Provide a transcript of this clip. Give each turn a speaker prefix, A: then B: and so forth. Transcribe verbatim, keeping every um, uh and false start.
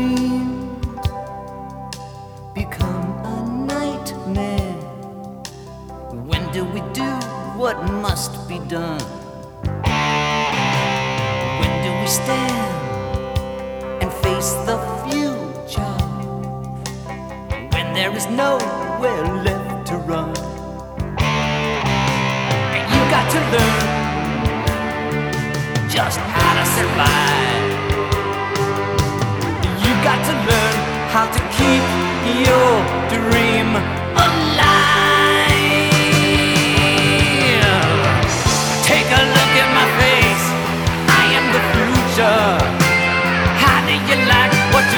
A: dream become a nightmare? When do we do what must be done? When do we stand and face the future? When there is nowhere left to run? And you got to learn just how to survive.